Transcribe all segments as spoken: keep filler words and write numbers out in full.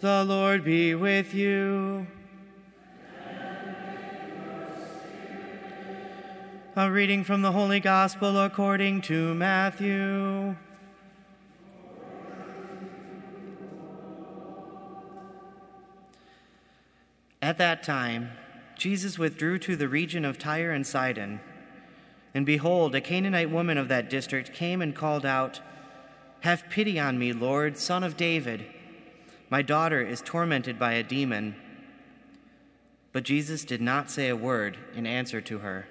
The Lord be with you. A reading from the Holy Gospel according to Matthew. At that time, Jesus withdrew to the region of Tyre and Sidon. And behold, a Canaanite woman of that district came and called out, "Have pity on me, Lord, Son of David. My daughter is tormented by a demon." But Jesus did not say a word in answer to her.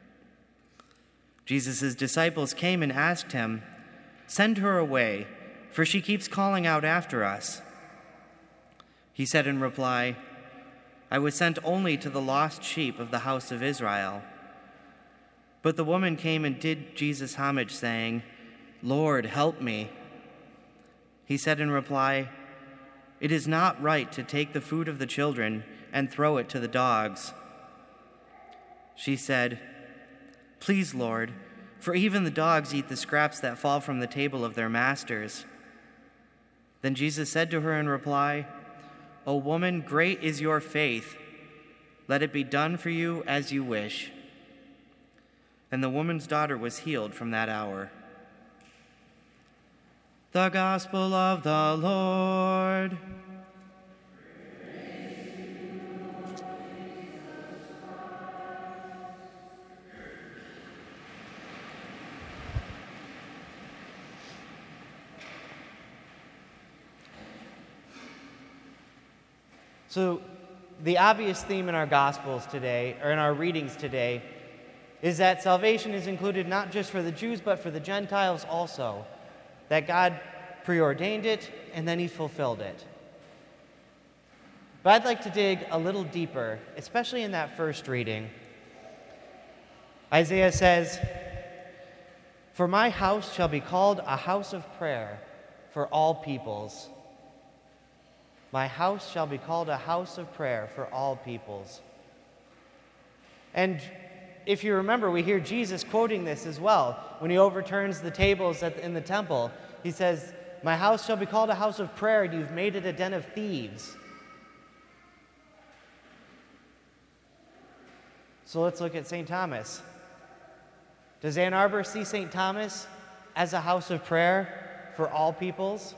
Jesus' disciples came and asked him, "Send her away, for she keeps calling out after us." He said in reply, "I was sent only to the lost sheep of the house of Israel." But the woman came and did Jesus homage, saying, "Lord, help me." He said in reply, "It is not right to take the food of the children and throw it to the dogs." She said, "Please, Lord, for even the dogs eat the scraps that fall from the table of their masters." Then Jesus said to her in reply, "O woman, great is your faith. Let it be done for you as you wish." And the woman's daughter was healed from that hour. The Gospel of the Lord. So the obvious theme in our Gospels today, or in our readings today, is that salvation is included not just for the Jews, but for the Gentiles also. That God preordained it, and then he fulfilled it. But I'd like to dig a little deeper, especially in that first reading. Isaiah says, "For my house shall be called a house of prayer for all peoples." My house shall be called a house of prayer for all peoples. And if you remember, we hear Jesus quoting this as well. When he overturns the tables at the, in the temple, he says, "My house shall be called a house of prayer, and you've made it a den of thieves." So let's look at Saint Thomas. Does Ann Arbor see Saint Thomas as a house of prayer for all peoples?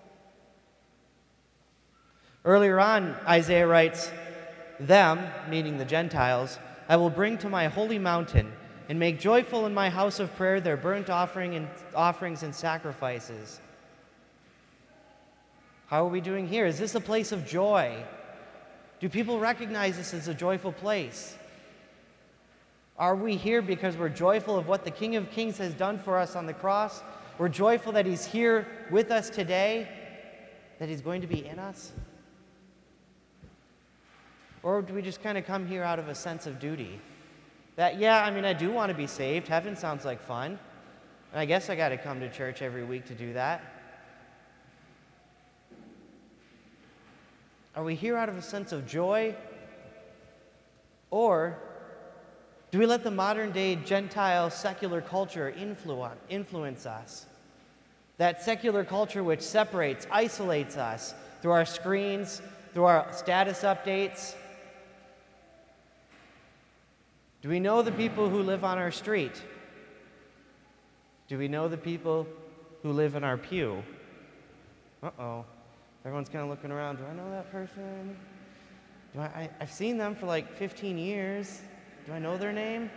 Earlier on, Isaiah writes, "Them," meaning the Gentiles, "I will bring to my holy mountain and make joyful in my house of prayer their burnt offering and offerings and sacrifices." How are we doing here? Is this a place of joy? Do people recognize this as a joyful place? Are we here because we're joyful of what the King of Kings has done for us on the cross? We're joyful that he's here with us today, that he's going to be in us? Or do we just kind of come here out of a sense of duty? That, yeah, I mean, I do want to be saved. Heaven sounds like fun. And I guess I got to come to church every week to do that. Are we here out of a sense of joy? Or do we let the modern-day Gentile secular culture influ- influence us? That secular culture which separates, isolates us through our screens, through our status updates. Do we know the people who live on our street? Do we know the people who live in our pew? Uh-oh. Everyone's kind of looking around. Do I know that person? Do I, I, I've seen them for like fifteen years. Do I know their name?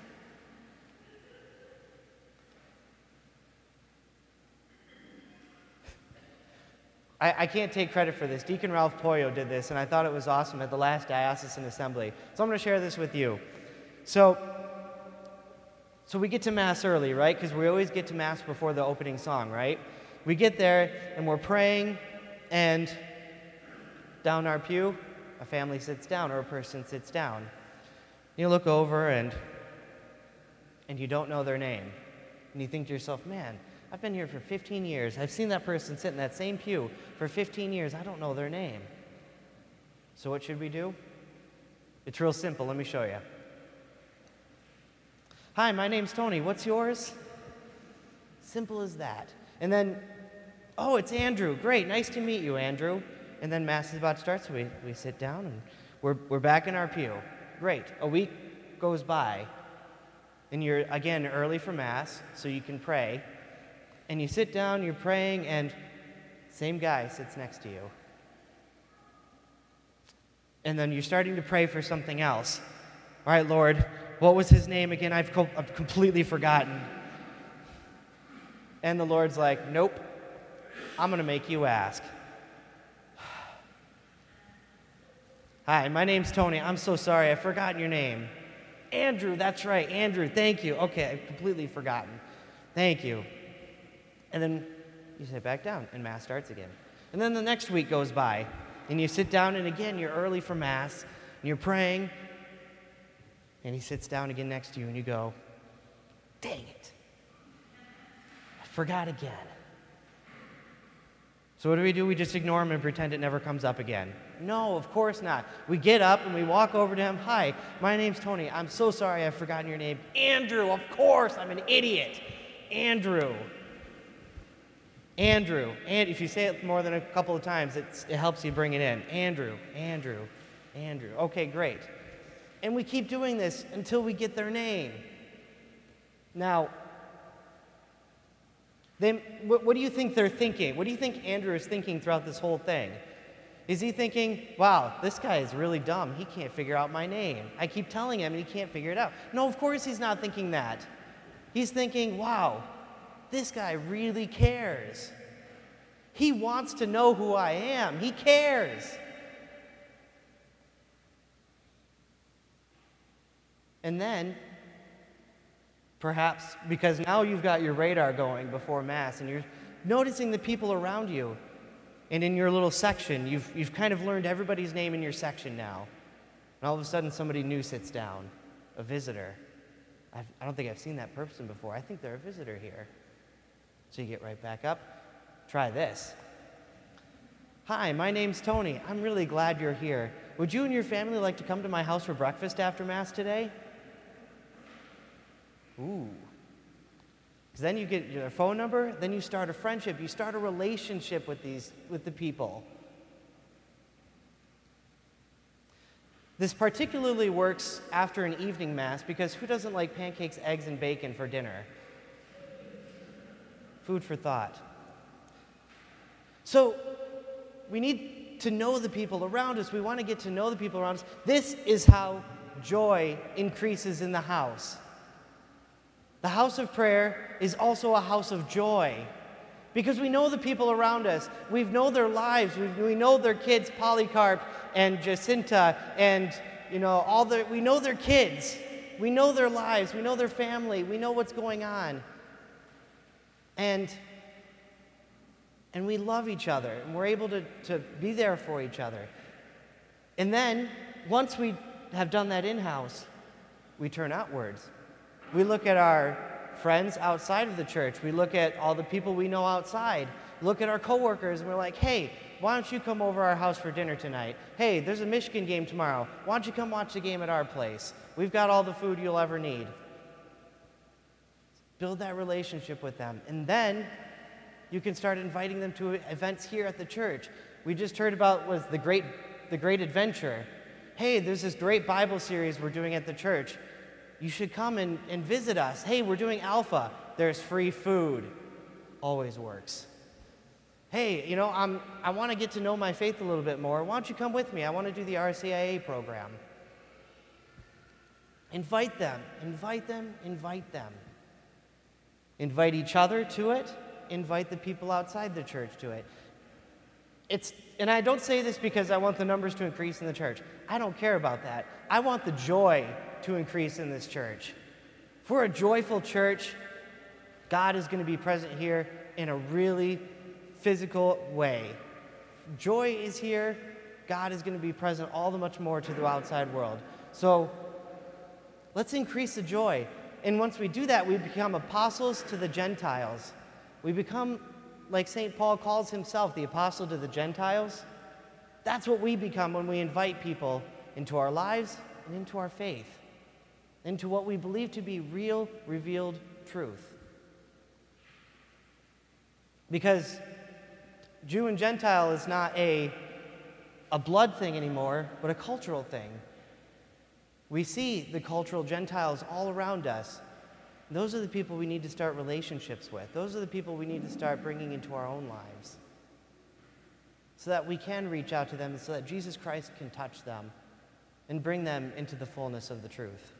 I, I can't take credit for this. Deacon Ralph Poyo did this, and I thought it was awesome at the last diocesan assembly. So I'm going to share this with you. So, so we get to Mass early, right? Because we always get to Mass before the opening song, right? We get there, and we're praying, and down our pew, a family sits down, or a person sits down. You look over, and and you don't know their name. And you think to yourself, man, I've been here for fifteen years. I've seen that person sit in that same pew for fifteen years. I don't know their name. So what should we do? It's real simple. Let me show you. Hi, my name's Tony. What's yours? Simple as that. And then, oh, it's Andrew. Great. Nice to meet you, Andrew. and then Mass is about to start, so we, we sit down, and we're, we're back in our pew. Great. A week goes by, and you're, again, early for Mass, so you can pray. And you sit down, you're praying, and same guy sits next to you. And then you're starting to pray for something else. All right, Lord, what was his name again? I've, co- I've completely forgotten. And the Lord's like, nope, I'm going to make you ask. Hi, my name's Tony. I'm so sorry. I've forgotten your name. Andrew, that's right. Andrew, thank you. Okay, I've completely forgotten. Thank you. And then you sit back down, and Mass starts again. And then the next week goes by, and you sit down, and again, you're early for Mass, and you're praying, and he sits down again next to you, and you go, dang it. I forgot again. So what do we do? We just ignore him and pretend it never comes up again. No, of course not. We get up and we walk over to him. Hi, my name's Tony. I'm so sorry I've forgotten your name. Andrew, of course, I'm an idiot. Andrew. Andrew. And if you say it more than a couple of times, it's, it helps you bring it in. Andrew, Andrew, Andrew. Okay, great. And we keep doing this until we get their name. Now, They, what, what do you think they're thinking? What do you think Andrew is thinking throughout this whole thing? Is he thinking, wow, this guy is really dumb. He can't figure out my name. I keep telling him and he can't figure it out. No, of course he's not thinking that. He's thinking, wow, this guy really cares. He wants to know who I am. He cares. And then, perhaps because now you've got your radar going before Mass and you're noticing the people around you. And in your little section, you've, you've kind of learned everybody's name in your section now. And all of a sudden, somebody new sits down, a visitor. I've, I don't think I've seen that person before. I think they're a visitor here. So you get right back up. Try this. Hi, my name's Tony. I'm really glad you're here. Would you and your family like to come to my house for breakfast after Mass today? Ooh. Because then you get their phone number, then you start a friendship, you start a relationship with these, with the people. This particularly works after an evening Mass because who doesn't like pancakes, eggs, and bacon for dinner? Food for thought. So we need to know the people around us. We want to get to know the people around us. This is how joy increases in the house. The house of prayer is also a house of joy because we know the people around us. We know their lives. We, we know their kids, Polycarp and Jacinta, and you know all the. We know their kids. We know their lives. We know their family. We know what's going on, and and we love each other, and we're able to, to be there for each other. And then once we have done that in-house, we turn outwards. We look at our friends outside of the church. We look at all the people we know outside. Look at our coworkers, and we're like, hey, why don't you come over our house for dinner tonight? Hey, there's a Michigan game tomorrow. Why don't you come watch the game at our place? We've got all the food you'll ever need. Build that relationship with them. And then you can start inviting them to events here at the church. We just heard about was the great, the Great Adventure. Hey, there's this great Bible series we're doing at the church. You should come and, and visit us. Hey, we're doing Alpha. There's free food. Always works. Hey, you know, I'm, I want to get to know my faith a little bit more. Why don't you come with me? I want to do the R C I A program. Invite them. Invite them. Invite them. Invite each other to it. Invite the people outside the church to it. It's, and I don't say this because I want the numbers to increase in the church. I don't care about that. I want the joy to increase in this church. If we're a joyful church, God is going to be present here in a really physical way. Joy is here. God is going to be present all the much more to the outside world. So let's increase the joy. And once we do that, we become apostles to the Gentiles. We become, like Saint Paul calls himself, the apostle to the Gentiles. That's what we become when we invite people into our lives and into our faith, into what we believe to be real, revealed truth. Because Jew and Gentile is not a a blood thing anymore, but a cultural thing. We see the cultural Gentiles all around us. Those are the people we need to start relationships with. Those are the people we need to start bringing into our own lives so that we can reach out to them and so that Jesus Christ can touch them and bring them into the fullness of the truth.